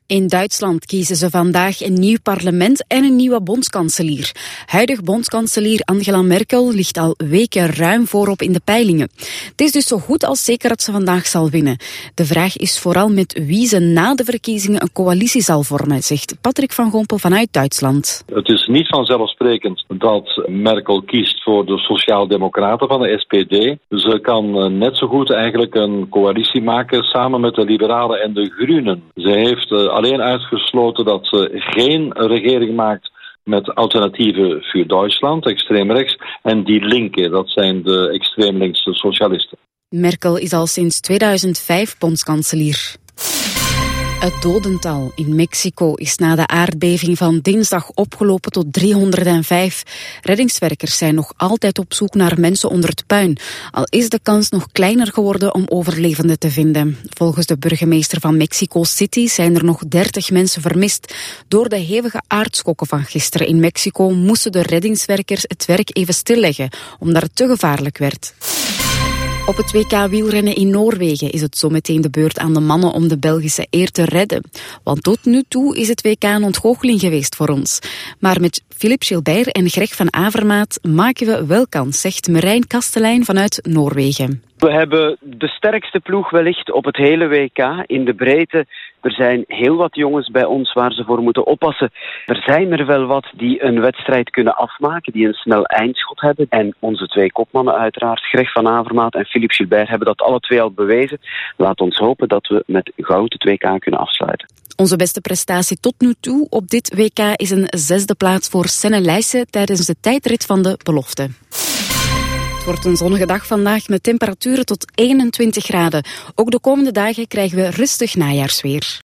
In Duitsland kiezen ze vandaag een nieuw parlement en een nieuwe bondskanselier. Huidig bondskanselier Angela Merkel ligt al weken ruim voorop in de peilingen. Het is dus zo goed als zeker dat ze vandaag zal winnen. De vraag is vooral met wie ze na de verkiezingen een coalitie zal vormen, zegt Patrick van Gompel vanuit Duitsland. Het is niet vanzelfsprekend dat Merkel kiest voor de Sociaaldemocraten van de SPD. Ze kan net zo goed eigenlijk een coalitie maken samen met de Liberalen en de Groenen. Ze heeft alleen uitgesloten dat ze geen regering maakt met Alternatieven voor Duitsland, extreem rechts, en Die Linke, dat zijn de extreem linkse socialisten. Merkel is al sinds 2005 bondskanselier. Het dodental in Mexico is na de aardbeving van dinsdag opgelopen tot 305. Reddingswerkers zijn nog altijd op zoek naar mensen onder het puin. Al is de kans nog kleiner geworden om overlevenden te vinden. Volgens de burgemeester van Mexico City zijn er nog 30 mensen vermist. Door de hevige aardschokken van gisteren in Mexico moesten de reddingswerkers het werk even stilleggen, omdat het te gevaarlijk werd. Op het WK wielrennen in Noorwegen is het zometeen de beurt aan de mannen om de Belgische eer te redden. Want tot nu toe is het WK een ontgoocheling geweest voor ons. Maar met Philippe Gilbert en Greg van Avermaat maken we wel kans, zegt Marijn Kastelein vanuit Noorwegen. We hebben de sterkste ploeg wellicht op het hele WK in de breedte. Er zijn heel wat jongens bij ons waar ze voor moeten oppassen. Er zijn er wel wat die een wedstrijd kunnen afmaken, die een snel eindschot hebben. En onze twee kopmannen uiteraard, Greg van Avermaat en Philippe Gilbert, hebben dat alle twee al bewezen. Laat ons hopen dat we met goud het WK kunnen afsluiten. Onze beste prestatie tot nu toe op dit WK is een 6e plaats voor Senne Leijsen tijdens de tijdrit van de belofte. Het wordt een zonnige dag vandaag met temperaturen tot 21 graden. Ook de komende dagen krijgen we rustig najaarsweer.